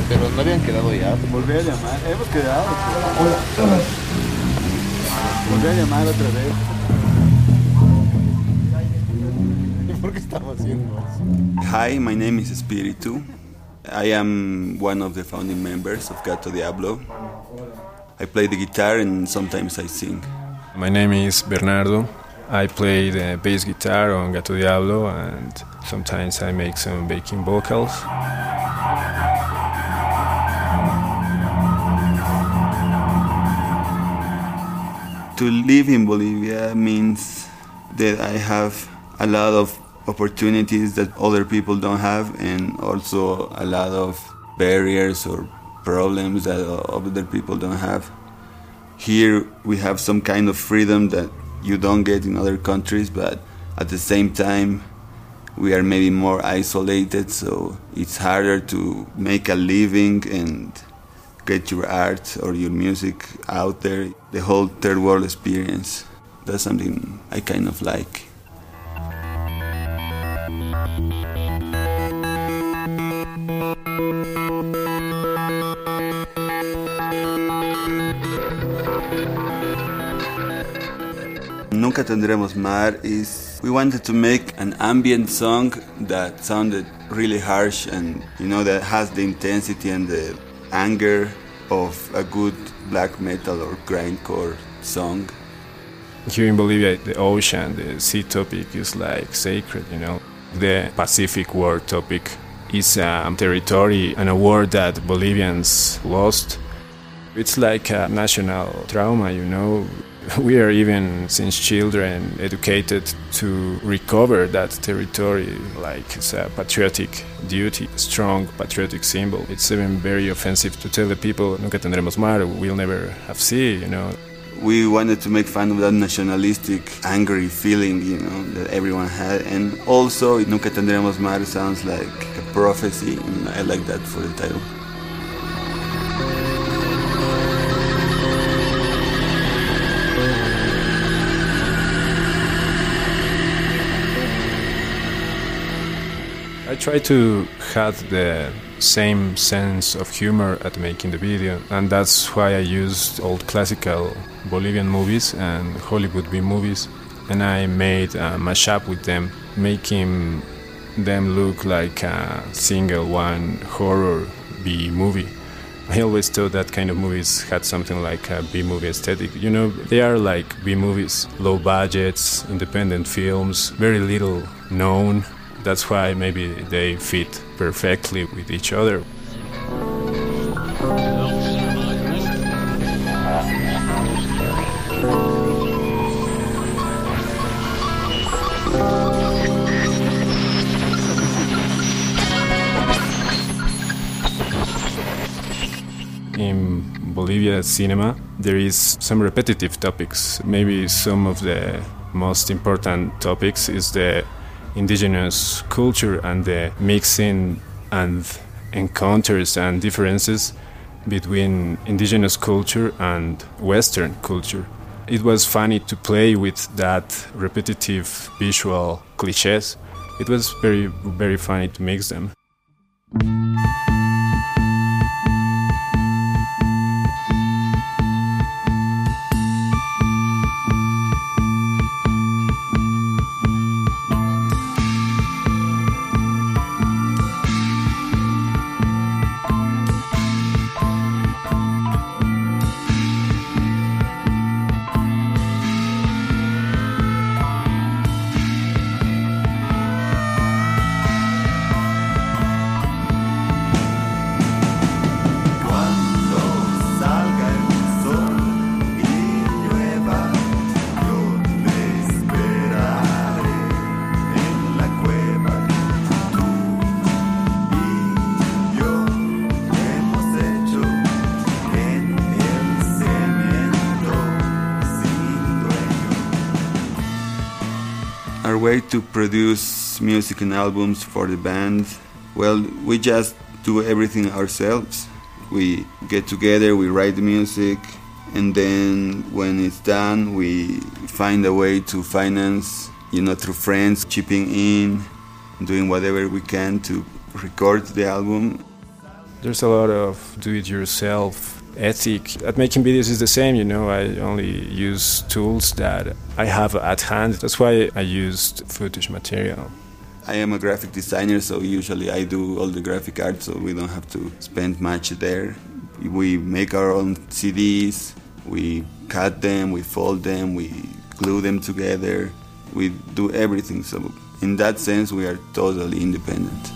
Pero no habían quedado ya. Volví a llamar, hemos quedado. Volví a llamar otra vez. ¿Y por qué estamos haciendo eso? Hi, my name is Espiritu. I am one of the founding members of Gato Diablo. I play the guitar and sometimes I sing. My name is Bernardo. I play the bass guitar on Gato Diablo and sometimes I make some backing vocals. To live in Bolivia means that I have a lot of opportunities that other people don't have, and also a lot of barriers or problems that other people don't have. Here we have some kind of freedom that you don't get in other countries, but at the same time we are maybe more isolated, so it's harder to make a living and get your art or your music out there. The whole third world experience, that's something I kind of like. Nunca Tendremos Mar is, we wanted to make an ambient song that sounded really harsh and, that has the intensity and the anger of a good black metal or grindcore song. Here in Bolivia, the ocean, the sea topic is like sacred, The Pacific War topic is a territory and a war that Bolivians lost. It's like a national trauma, We are even, since children, educated to recover that territory, like it's a patriotic duty, a strong patriotic symbol. It's even very offensive to tell the people, Nunca Tendremos Mar, we'll never have sea, We wanted to make fun of that nationalistic, angry feeling, that everyone had. And also, Nunca Tendremos Mar sounds like a prophecy, and I like that for the title. I try to have the same sense of humor at making the video, and that's why I used old classical Bolivian movies and Hollywood B movies, and I made a mashup with them, making them look like a single one horror B movie. I always thought that kind of movies had something like a B movie aesthetic. They are like B movies, low budgets, independent films, very little known. That's why maybe they fit perfectly with each other. In Bolivia cinema, there is some repetitive topics. Maybe some of the most important topics is the indigenous culture and the mixing and encounters and differences between indigenous culture and Western culture. It was funny to play with that repetitive visual cliches. It was very, very funny to mix them. Our way to produce music and albums for the band, well, we just do everything ourselves. We get together, we write the music, and then when it's done, we find a way to finance, through friends, chipping in, doing whatever we can to record the album. There's a lot of do-it-yourself ethic. At making videos is the same, you know, I only use tools that I have at hand. That's why I used footage material. I am a graphic designer, so usually I do all the graphic art, so we don't have to spend much there. We make our own CDs, we cut them, we fold them, we glue them together, we do everything. So in that sense, we are totally independent.